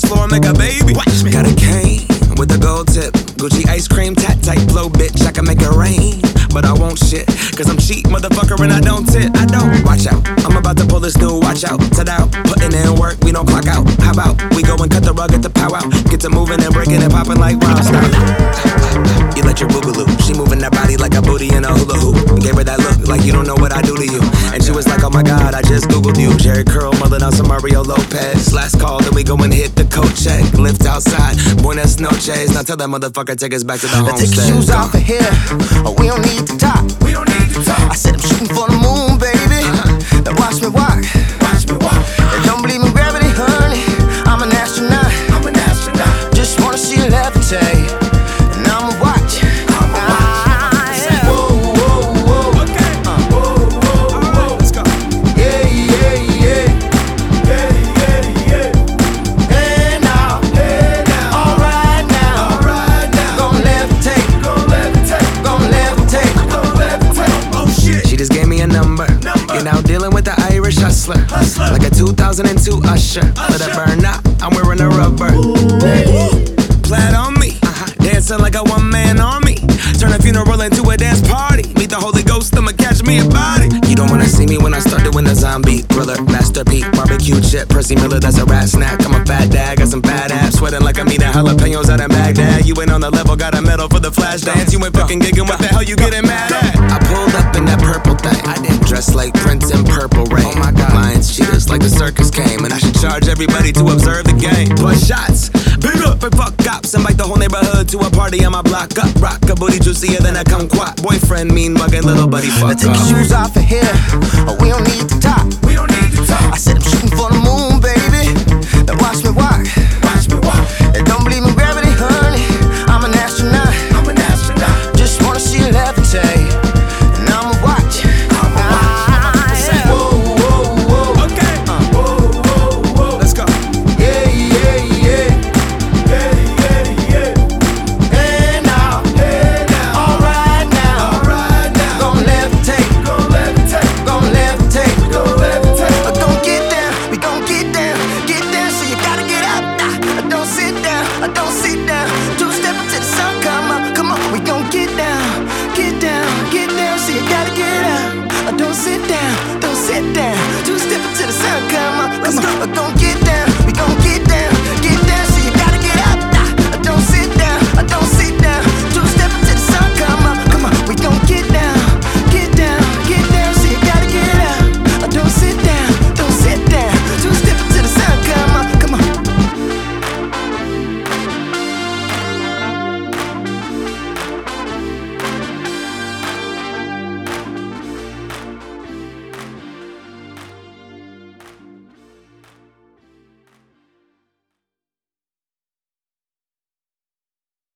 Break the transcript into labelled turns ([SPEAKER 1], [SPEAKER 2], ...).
[SPEAKER 1] dance floor and make a baby. Watch me. Got a cane with a gold tip, Gucci ice cream, tat tight flow, bitch. I can make it rain, but I won't shit, cause I'm cheap, motherfucker, and I don't tip. I don't. Watch out, I'm about to pull this new watch out. Set out, putting in work, we don't clock out. How about we go and cut the rug at the powwow? Get to moving and breaking and popping like wow. Stop. You let your boogaloo. She moving that body like a booty in a hula hoop. Gave her that look like you don't know what I do to you. And she was like, oh my god, I just googled you. Jerry Curl, mulling on some Mario Lopez. Last call, then we go and hit the coat check. Lift outside, buenas noches. Now tell that mototherfucker take us back to the homestead.
[SPEAKER 2] Take your shoes off of here, oh, we don't need to talk.
[SPEAKER 1] We don't need to talk.
[SPEAKER 2] I said I'm shooting for the moon, baby. Now watch me walk.
[SPEAKER 1] Watch me walk.
[SPEAKER 2] And don't believe in gravity, honey. I'm an astronaut.
[SPEAKER 1] I'm an astronaut.
[SPEAKER 2] Just wanna see you levitate. And I'ma watch. Hustler, like a 2002 Usher. Let it burn up, I'm wearing a rubber. Plaid on me, dancing like a one-man army. Turn a funeral into a dance party. Meet the Holy Ghost, I'ma catch me a body. You don't wanna see me when I start doing the zombie thriller. Master P, barbecue chip, Percy Miller, that's a rat snack. I'm a fat dad, got some fat abs, sweating like I'm eating jalapenos out in Baghdad. You ain't on the level, got a medal for the flash dance. You ain't fucking gigging, what the hell you getting mad at? I pulled up in that purple thing, I didn't dress like Prince in Purple Rain. Oh my god, lions, cheetahs, like the circus came. And I should charge everybody to observe the game. Plus shots, big up and fuck cops. Invite the whole neighborhood to a party on my block up. Rock a booty juicier than a kumquat. Boyfriend mean mugging, little buddy fuck off. Take your shoes off of here, oh, we don't need to talk.
[SPEAKER 1] We don't need to talk.
[SPEAKER 2] I said